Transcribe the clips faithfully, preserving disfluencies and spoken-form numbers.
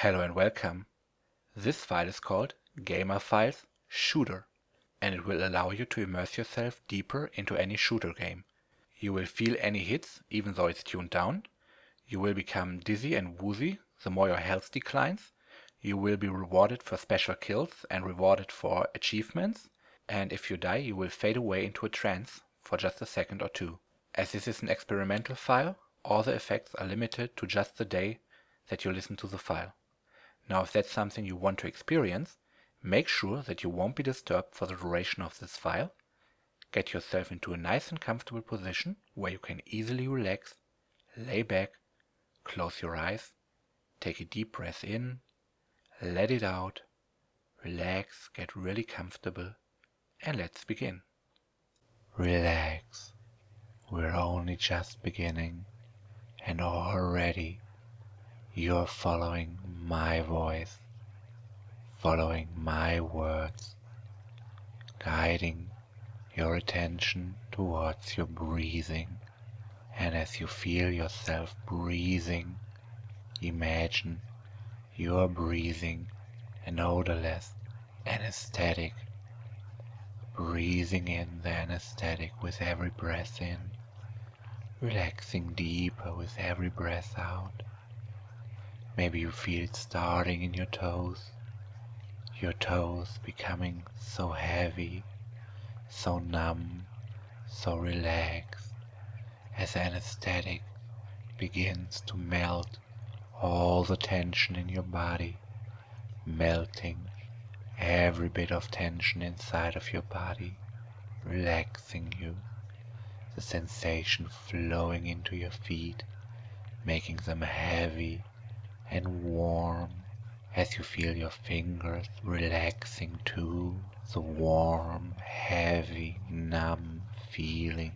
Hello and welcome. This file is called Gamer Files Shooter, and it will allow you to immerse yourself deeper into any shooter game. You will feel any hits even though it's tuned down. You will become dizzy and woozy the more your health declines. You will be rewarded for special kills and rewarded for achievements. And if you die, you will fade away into a trance for just a second or two. As this is an experimental file, all the effects are limited to just the day that you listen to the file. Now, if that's something you want to experience, make sure that you won't be disturbed for the duration of this file. Get yourself into a nice and comfortable position where you can easily relax, lay back, close your eyes, take a deep breath in, let it out, relax, get really comfortable, and let's begin. Relax. We're only just beginning, and already you're following my voice, following my words, guiding your attention towards your breathing. And as you feel yourself breathing, imagine you're breathing an odorless anesthetic, breathing in the anesthetic with every breath in, relaxing deeper with every breath out. Maybe you feel it starting in your toes, your toes becoming so heavy, so numb, so relaxed, as the anesthetic begins to melt all the tension in your body, melting every bit of tension inside of your body, relaxing you, the sensation flowing into your feet, making them heavy and warm as you feel your fingers relaxing too, the warm, heavy, numb feeling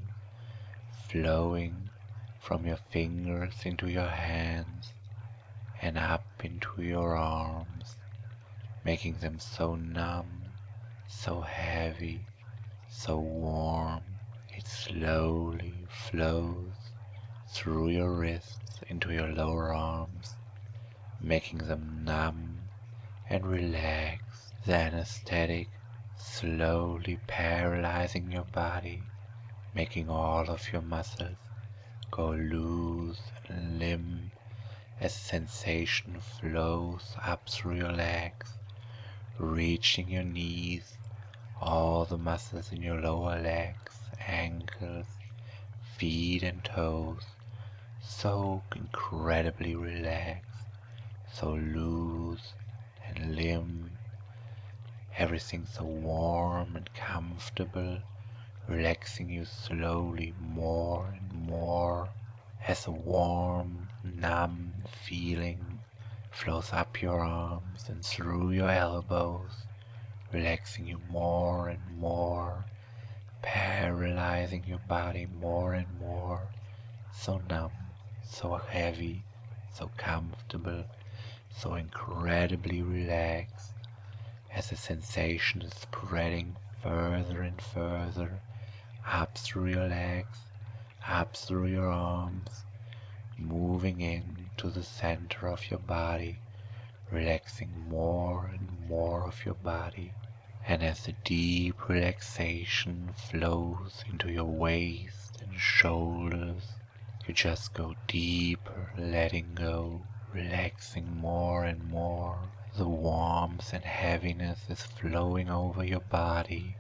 flowing from your fingers into your hands and up into your arms, making them so numb, so heavy, so warm. It slowly flows through your wrists into your lower arms, making them numb and relaxed, the anesthetic slowly paralyzing your body, making all of your muscles go loose and limp as sensation flows up through your legs, reaching your knees, all the muscles in your lower legs, ankles, feet and toes, so incredibly relaxed, so loose and limp, everything so warm and comfortable, relaxing you slowly more and more as a warm, numb feeling flows up your arms and through your elbows, relaxing you more and more, paralyzing your body more and more, so numb, so heavy, so comfortable, so incredibly relaxed, as the sensation is spreading further and further, up through your legs, up through your arms, moving in to the center of your body, relaxing more and more of your body. And as the deep relaxation flows into your waist and shoulders, you just go deeper, letting go, relaxing more and more. The warmth and heaviness is flowing over your body,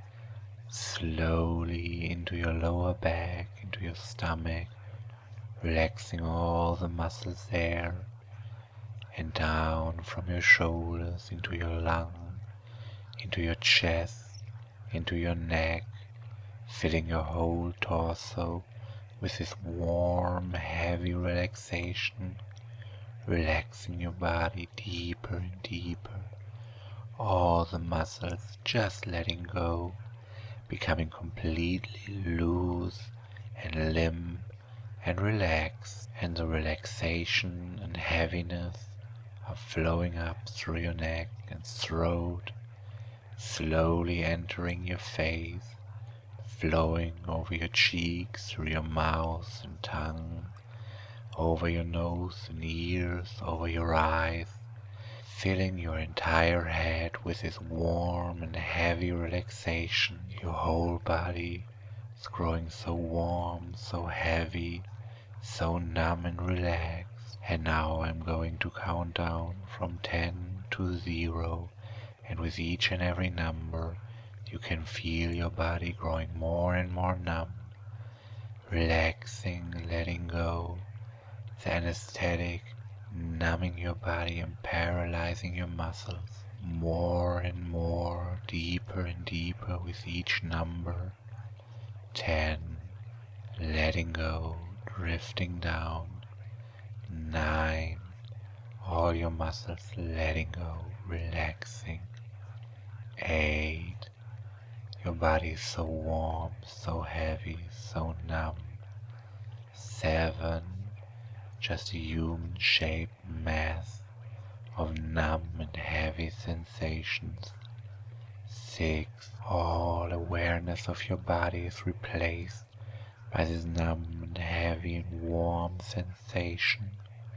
slowly into your lower back, into your stomach, relaxing all the muscles there, and down from your shoulders into your lung, into your chest, into your neck, filling your whole torso with this warm, heavy relaxation, relaxing your body deeper and deeper, all the muscles just letting go, becoming completely loose and limp and relaxed, and the relaxation and heaviness are flowing up through your neck and throat, slowly entering your face, flowing over your cheeks, through your mouth and tongue, over your nose and ears, over your eyes, filling your entire head with this warm and heavy relaxation. Your whole body is growing so warm, so heavy, so numb and relaxed. And now I'm going to count down from ten to zero, and with each and every number you can feel your body growing more and more numb, relaxing, letting go, the anesthetic numbing your body and paralyzing your muscles more and more, deeper and deeper with each number. ten, letting go, drifting down. nine, all your muscles letting go, relaxing. eight, your body is so warm, so heavy, so numb. seven, just a human-shaped mass of numb and heavy sensations. six, all awareness of your body is replaced by this numb and heavy and warm sensation.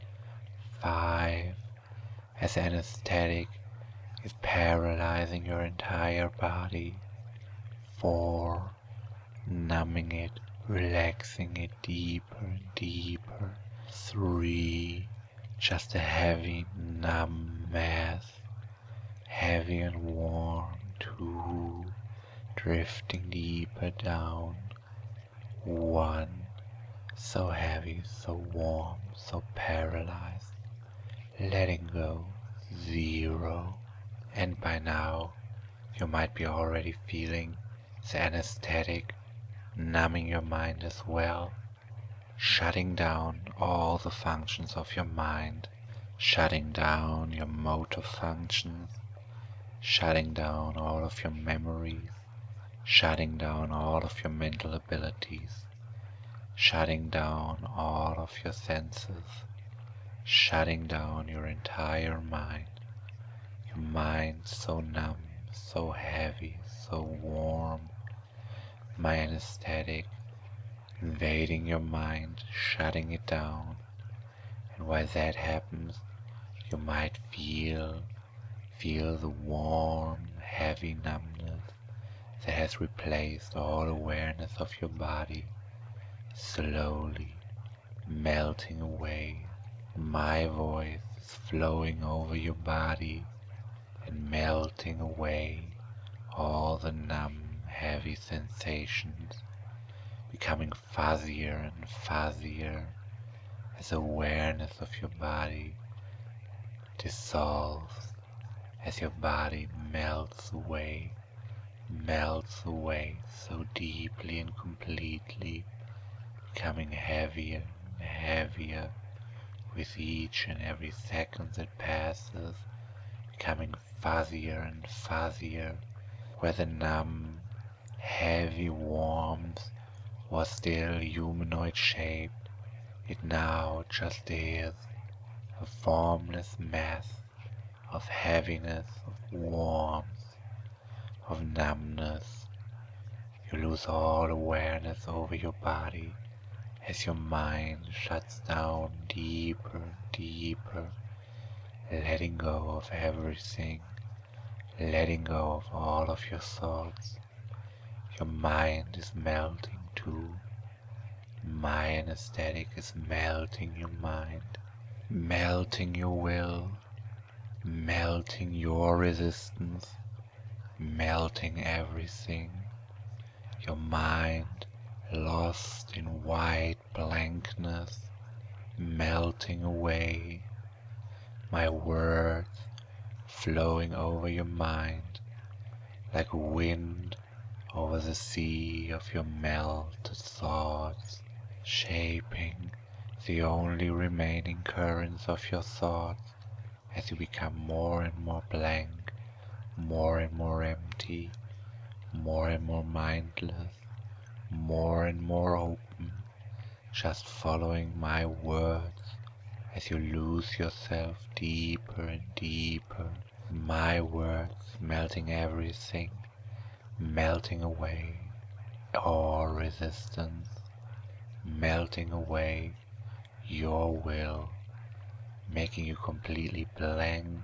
five, as anesthetic is paralyzing your entire body. four, numbing it, relaxing it deeper and deeper. three, just a heavy, numb mass, heavy and warm. two, drifting deeper down. one, so heavy, so warm, so paralyzed, letting go. zero, and by now you might be already feeling the anesthetic numbing your mind as well, shutting down all the functions of your mind, shutting down your motor functions, shutting down all of your memories, shutting down all of your mental abilities, shutting down all of your senses, shutting down your entire mind. Your mind so numb, so heavy, so warm. My anesthetic invading your mind, shutting it down. And while that happens, you might feel, feel the warm, heavy numbness that has replaced all awareness of your body, slowly melting away. My voice is flowing over your body and melting away all the numb, heavy sensations, becoming fuzzier and fuzzier as awareness of your body dissolves, as your body melts away, melts away so deeply and completely, becoming heavier and heavier with each and every second that passes, becoming fuzzier and fuzzier, where the numb, heavy warmth was still humanoid shaped, it now just is a formless mass of heaviness, of warmth, of numbness. You lose all awareness over your body as your mind shuts down deeper and deeper, letting go of everything, letting go of all of your thoughts. Your mind is melting too. My anesthetic is melting your mind, melting your will, melting your resistance, melting everything. Your mind lost in white blankness, melting away. My words flowing over your mind like wind over the sea of your melted thoughts, shaping the only remaining currents of your thoughts as you become more and more blank, more and more empty, more and more mindless, more and more open, just following my words as you lose yourself deeper and deeper. My words melting everything, melting away all resistance, melting away your will, making you completely blank and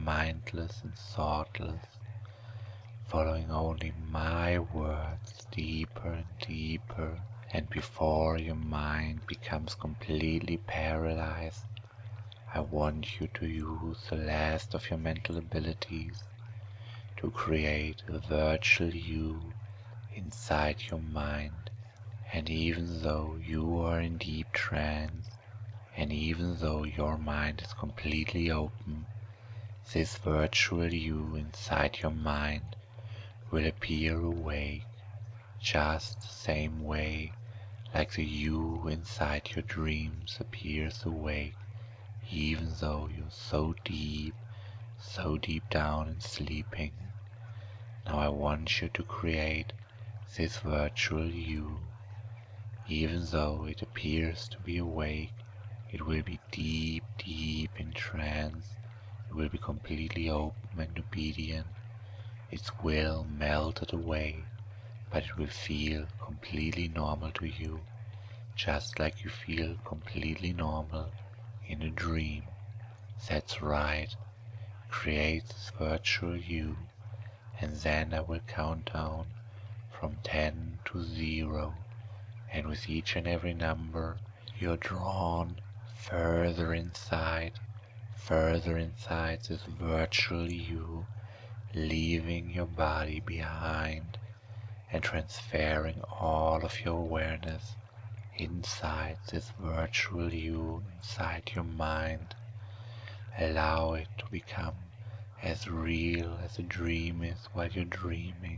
mindless and thoughtless, following only my words deeper and deeper. And before your mind becomes completely paralyzed, I want you to use the last of your mental abilities to create a virtual you inside your mind. And even though you are in deep trance, and even though your mind is completely open, this virtual you inside your mind will appear awake, just the same way like the you inside your dreams appears awake, even though you're so deep, so deep down and sleeping. Now I want you to create this virtual you. Even though it appears to be awake, it will be deep, deep in trance. It will be completely open and obedient. Its will melted away, but it will feel completely normal to you, just like you feel completely normal in a dream. That's right. Create this virtual you, and then I will count down from ten to zero, and with each and every number you're drawn further inside, further inside this virtual you, leaving your body behind and transferring all of your awareness inside this virtual you, inside your mind. Allow it to become as real as a dream is while you're dreaming.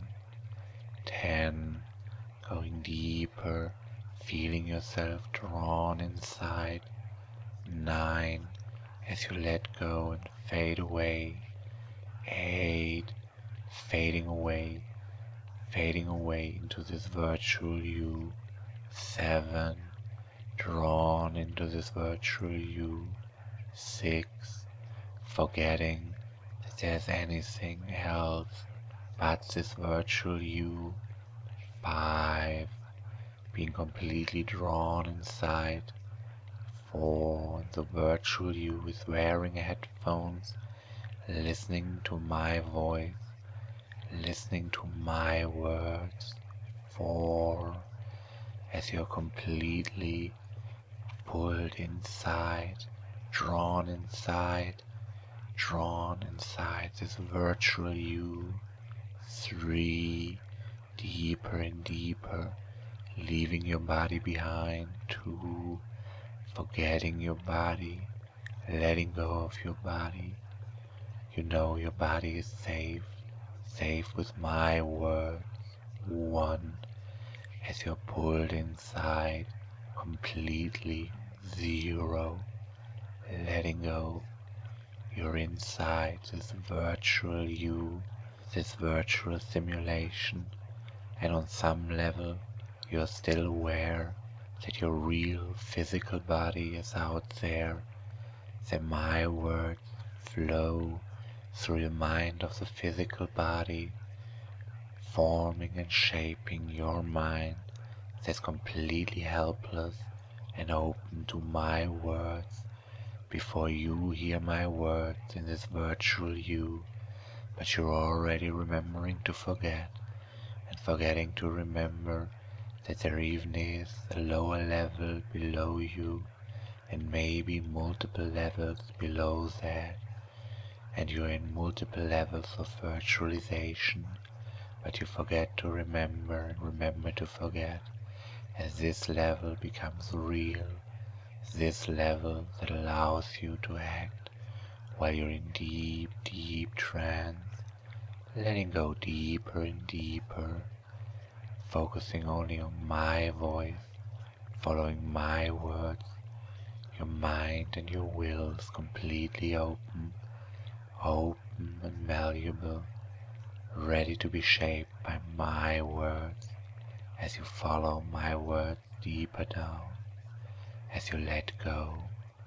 Ten, going deeper, feeling yourself drawn inside. Nine, as you let go and fade away. Eight, fading away, fading away into this virtual you. Seven, drawn into this virtual you. Six, forgetting that there's anything else but this virtual you. Five, being completely drawn inside. Four, the virtual you is wearing headphones, listening to my voice, listening to my words. Four, as you're completely pulled inside, drawn inside, drawn inside this virtual you. Three, deeper and deeper, leaving your body behind. Two, forgetting your body, letting go of your body. You know your body is safe, safe with my words. One, as you're pulled inside, completely. Zero, letting go. You're inside this virtual you, this virtual simulation, and on some level you're still aware that your real physical body is out there, that my words flow through the mind of the physical body, forming and shaping your mind that's completely helpless and open to my words before you hear my words in this virtual you, but you're already remembering to forget, and forgetting to remember that there even is a lower level below you, and maybe multiple levels below that, and you're in multiple levels of virtualization, but you forget to remember and remember to forget. As this level becomes real, this level that allows you to act while you're in deep, deep trance, letting go deeper and deeper, focusing only on my voice, following my words, your mind and your will is completely open, open and malleable, ready to be shaped by my words, as you follow my words deeper down, as you let go.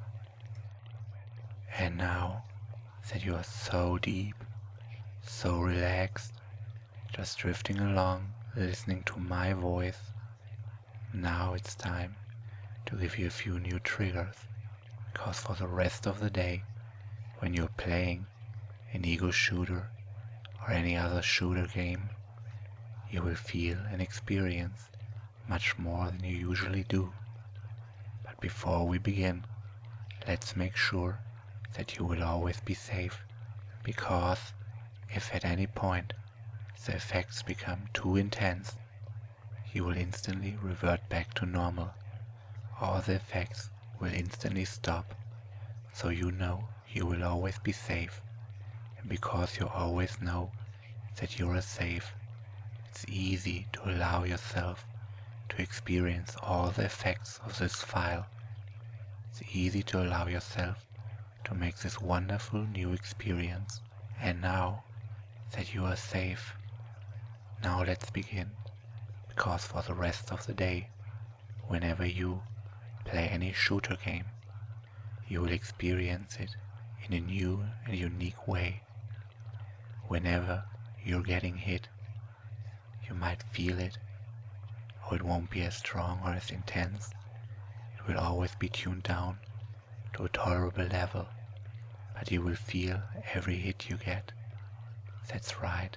And now that you are so deep, so relaxed, just drifting along, listening to my voice, now it's time to give you a few new triggers, because for the rest of the day, when you're playing, an ego shooter, or any other shooter game, you will feel and experience much more than you usually do. But before we begin, let's make sure that you will always be safe, because if at any point the effects become too intense, you will instantly revert back to normal. All the effects will instantly stop, so you know you will always be safe. And because you always know that you are safe, it's easy to allow yourself to experience all the effects of this file. It's easy to allow yourself to make this wonderful new experience. And now that you are safe, now let's begin, because for the rest of the day, whenever you play any shooter game, you will experience it in a new and unique way. Whenever you're getting hit, you might feel it, or it won't be as strong or as intense. It will always be tuned down to a tolerable level, but you will feel every hit you get. That's right.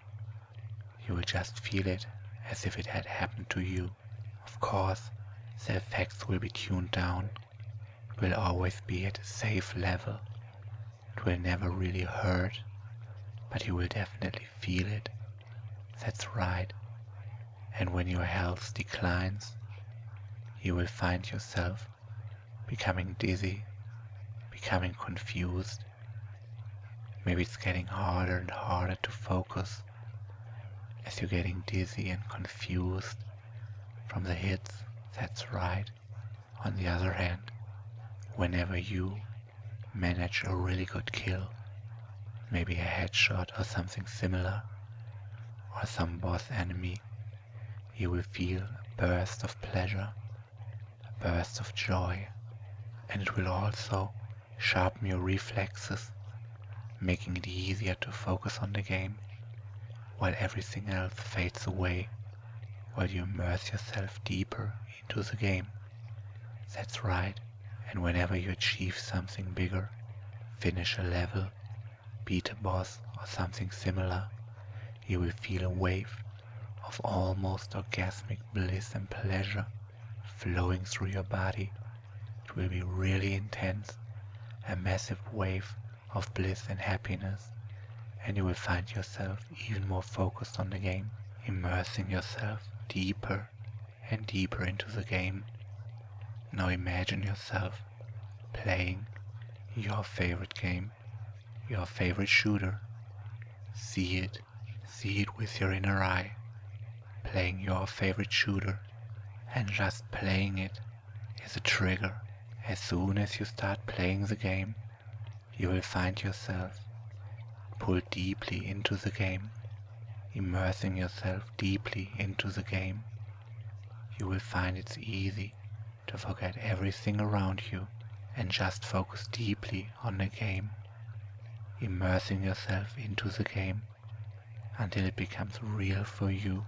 You will just feel it as if it had happened to you. Of course, the effects will be tuned down. It will always be at a safe level. It will never really hurt, but you will definitely feel it. That's right. And when your health declines, you will find yourself becoming dizzy, becoming confused. Maybe it's getting harder and harder to focus as you're getting dizzy and confused from the hits. That's right. On the other hand, whenever you manage a really good kill, maybe a headshot or something similar, or some boss enemy, you will feel a burst of pleasure, a burst of joy, and it will also sharpen your reflexes, making it easier to focus on the game, while everything else fades away, while you immerse yourself deeper into the game. That's right. And whenever you achieve something bigger, finish a level, beat a boss or something similar, you will feel a wave of almost orgasmic bliss and pleasure flowing through your body. It will be really intense, a massive wave of bliss and happiness, and you will find yourself even more focused on the game, immersing yourself deeper and deeper into the game. Now imagine yourself playing your favorite game, your favorite shooter. See it, see it with your inner eye, playing your favorite shooter, and just playing it is a trigger. As soon as you start playing the game, you will find yourself pulled deeply into the game, immersing yourself deeply into the game. You will find it's easy to forget everything around you and just focus deeply on the game, immersing yourself into the game until it becomes real for you,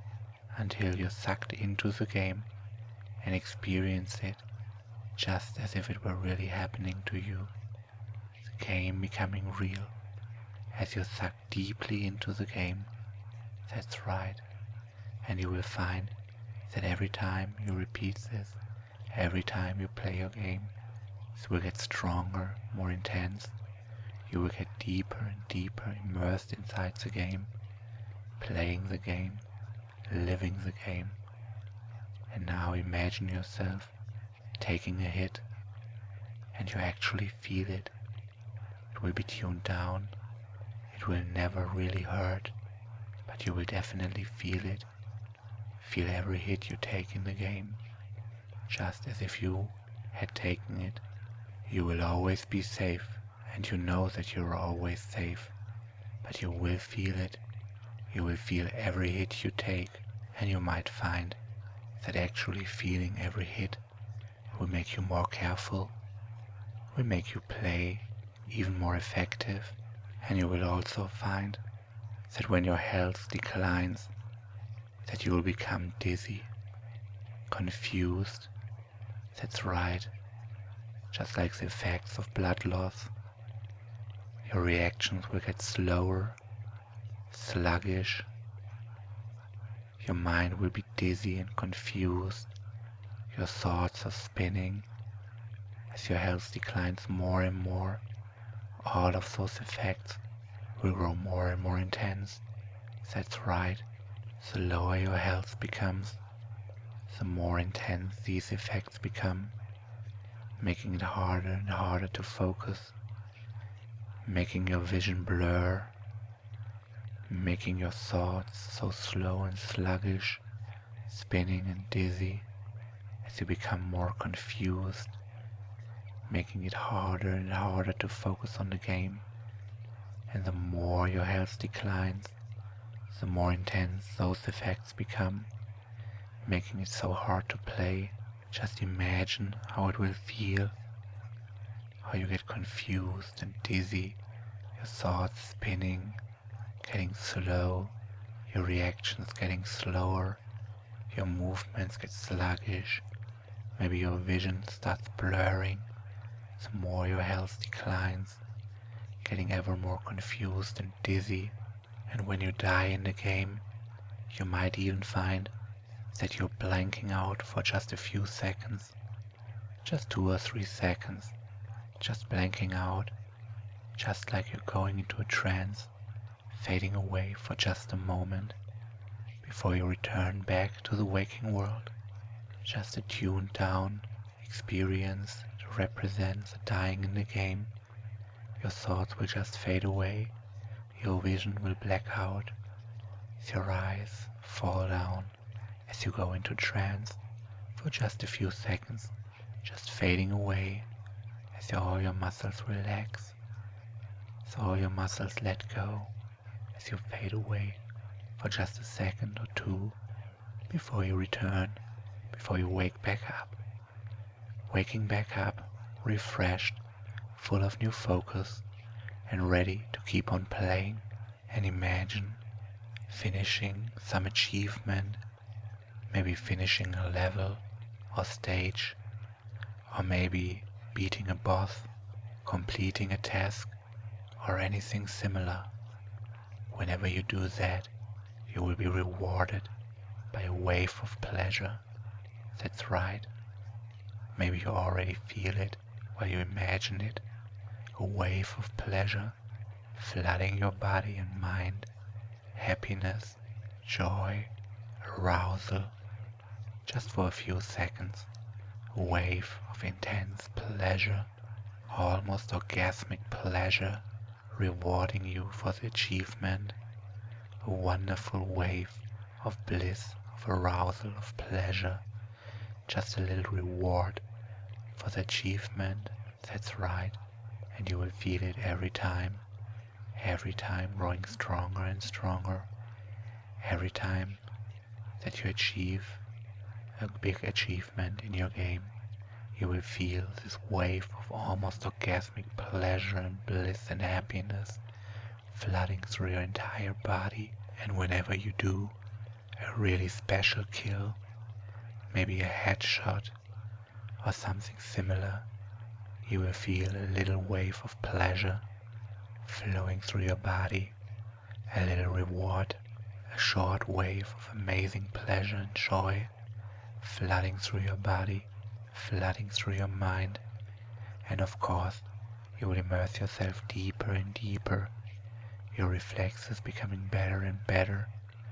until you're sucked into the game and experience it just as if it were really happening to you. The game becoming real as you're sucked deeply into the game. That's right. And you will find that every time you repeat this, every time you play your game, it will get stronger, more intense. You will get deeper and deeper immersed inside the game, playing the game, living the game. And now imagine yourself taking a hit, and you actually feel it. It will be tuned down. It will never really hurt, but you will definitely feel it. Feel every hit you take in the game, just as if you had taken it. You will always be safe, and you know that you are always safe, but you will feel it. You will feel every hit you take, and you might find that actually feeling every hit will make you more careful, will make you play even more effective, and you will also find that when your health declines, that you will become dizzy, confused. That's right, just like the effects of blood loss. Your reactions will get slower, sluggish. Your mind will be dizzy and confused. Your thoughts are spinning. As your health declines more and more, all of those effects will grow more and more intense. That's right. The lower your health becomes, the more intense these effects become, making it harder and harder to focus, making your vision blur, making your thoughts so slow and sluggish, spinning and dizzy as you become more confused, making it harder and harder to focus on the game. And the more your health declines, the more intense those effects become, making it so hard to play. Just imagine how it will feel, how you get confused and dizzy, your thoughts spinning, getting slow, your reactions getting slower, your movements get sluggish, maybe your vision starts blurring. The more your health declines, getting ever more confused and dizzy, and when you die in the game, you might even find that you're blanking out for just a few seconds, just two or three seconds, just blanking out, just like you're going into a trance, fading away for just a moment before you return back to the waking world. Just a tuned down experience to represent the dying in the game. Your thoughts will just fade away, your vision will black out, as your eyes fall down as you go into trance for just a few seconds, just fading away as all your muscles relax, as all your muscles let go, as you fade away for just a second or two before you return, before you wake back up. Waking back up, refreshed, full of new focus, and ready to keep on playing, and imagine finishing some achievement, maybe finishing a level or stage, or maybe beating a boss, completing a task, or anything similar. Whenever you do that, you will be rewarded by a wave of pleasure. That's right. Maybe you already feel it while you imagine it, a wave of pleasure flooding your body and mind, happiness, joy, arousal, just for a few seconds, a wave of intense pleasure, almost orgasmic pleasure, rewarding you for the achievement, a wonderful wave of bliss, of arousal, of pleasure, just a little reward for the achievement. That's right, and you will feel it every time, every time growing stronger and stronger, every time that you achieve a big achievement in your game. You will feel this wave of almost orgasmic pleasure and bliss and happiness flooding through your entire body. And whenever you do a really special kill, maybe a headshot or something similar, you will feel a little wave of pleasure flowing through your body, a little reward, a short wave of amazing pleasure and joy flooding through your body, flooding through your mind, and of course you will immerse yourself deeper and deeper, your reflexes becoming better and better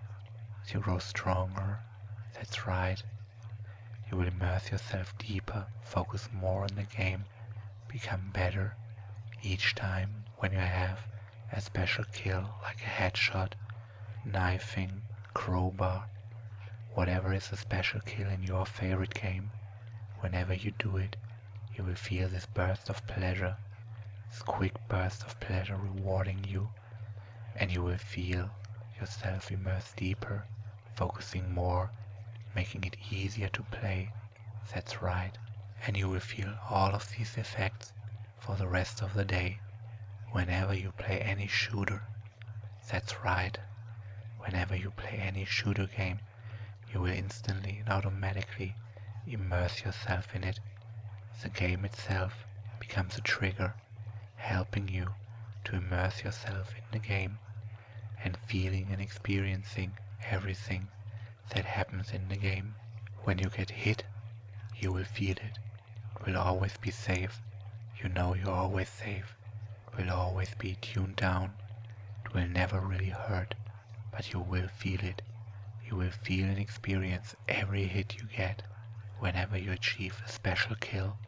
as you grow stronger. That's right. You will immerse yourself deeper, focus more on the game, become better each time when you have a special kill like a headshot, knifing, crowbar, whatever is a special kill in your favorite game. Whenever you do it, you will feel this burst of pleasure, this quick burst of pleasure rewarding you, and you will feel yourself immerse deeper, focusing more, making it easier to play. That's right. And you will feel all of these effects for the rest of the day, whenever you play any shooter. That's right. Whenever you play any shooter game, you will instantly and automatically immerse yourself in it. The game itself becomes a trigger, helping you to immerse yourself in the game and feeling and experiencing everything that happens in the game. When you get hit, you will feel it. It will always be safe. You know you're always safe. It will always be tuned down. It will never really hurt, but you will feel it. You will feel and experience every hit you get. Whenever you achieve a special kill,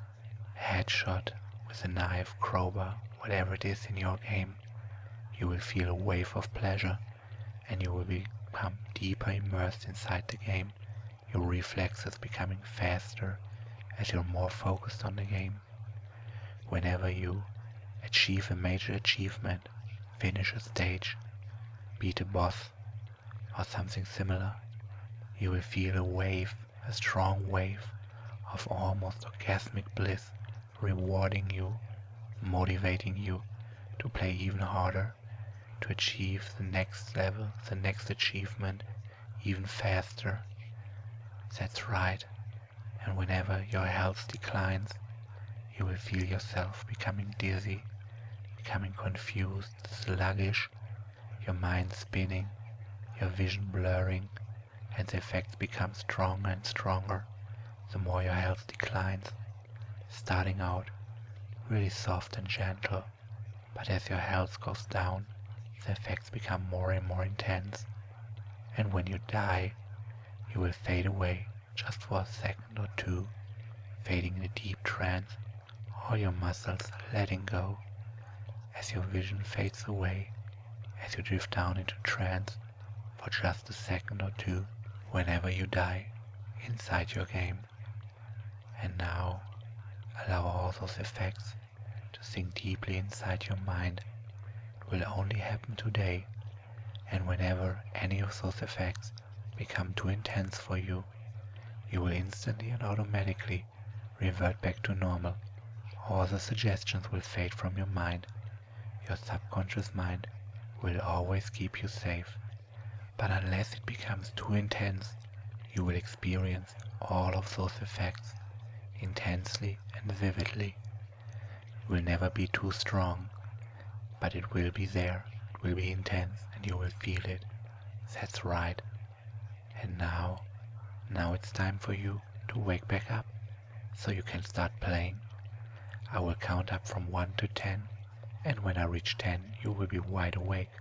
a headshot with a knife, crowbar, whatever it is in your game, you will feel a wave of pleasure and you will become deeper immersed inside the game. Your reflexes becoming faster as you're more focused on the game. Whenever you achieve a major achievement, finish a stage, beat a boss, or something similar, you will feel a wave, a strong wave of almost orgasmic bliss, rewarding you, motivating you to play even harder, to achieve the next level, the next achievement, even faster. That's right. And whenever your health declines, you will feel yourself becoming dizzy, becoming confused, sluggish, your mind spinning, your vision blurring, and the effects become stronger and stronger the more your health declines, starting out really soft and gentle, but as your health goes down, the effects become more and more intense, and when you die, you will fade away just for a second or two, fading in a deep trance, all your muscles letting go, as your vision fades away, as you drift down into trance for just a second or two, whenever you die inside your game. And now, allow all those effects to sink deeply inside your mind. It will only happen today, and whenever any of those effects become too intense for you, you will instantly and automatically revert back to normal. All the suggestions will fade from your mind. Your subconscious mind will always keep you safe. But unless it becomes too intense, you will experience all of those effects intensely and vividly. It will never be too strong, but it will be there, it will be intense, and you will feel it. That's right. And now, now it's time for you to wake back up, so you can start playing. I will count up from one to ten, and when I reach ten, you will be wide awake.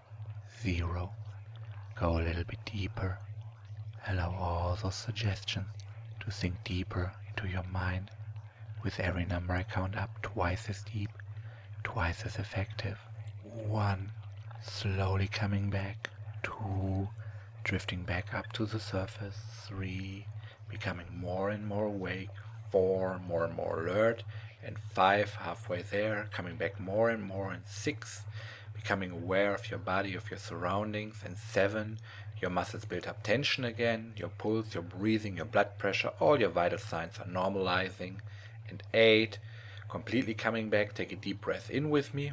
Zero. Go a little bit deeper. Allow all those suggestions to sink deeper into your mind. With every number I count up twice as deep, twice as effective. One. Slowly coming back. Two. Drifting back up to the surface. Three. Becoming more and more awake. Four. More and more alert. And five. Halfway there. Coming back more and more. And six. Becoming aware of your body, of your surroundings. And seven. Your muscles build up tension again. Your pulse, your breathing, your blood pressure, all your vital signs are normalizing. And eight. Completely coming back. Take a deep breath in with me.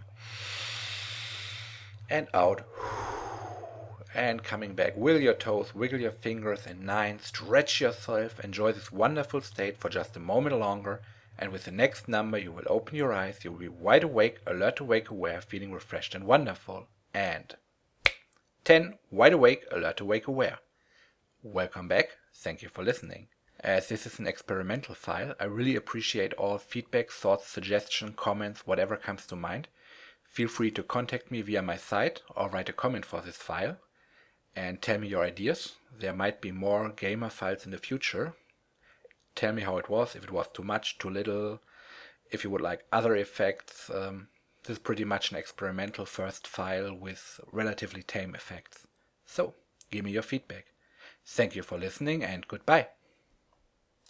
And out. And coming back. Wiggle your toes, wiggle your fingers. And nine. Stretch yourself. Enjoy this wonderful state for just a moment longer. And with the next number, you will open your eyes. You will be wide awake, alert, awake, aware, feeling refreshed and wonderful. And ten. Wide awake, alert, awake, aware. Welcome back. Thank you for listening. As this is an experimental file, I really appreciate all feedback, thoughts, suggestions, comments, whatever comes to mind. Feel free to contact me via my site or write a comment for this file and tell me your ideas. There might be more gamer files in the future. Tell me how it was, if it was too much, too little, if you would like other effects. Um, this is pretty much an experimental first file with relatively tame effects. So, give me your feedback. Thank you for listening and goodbye.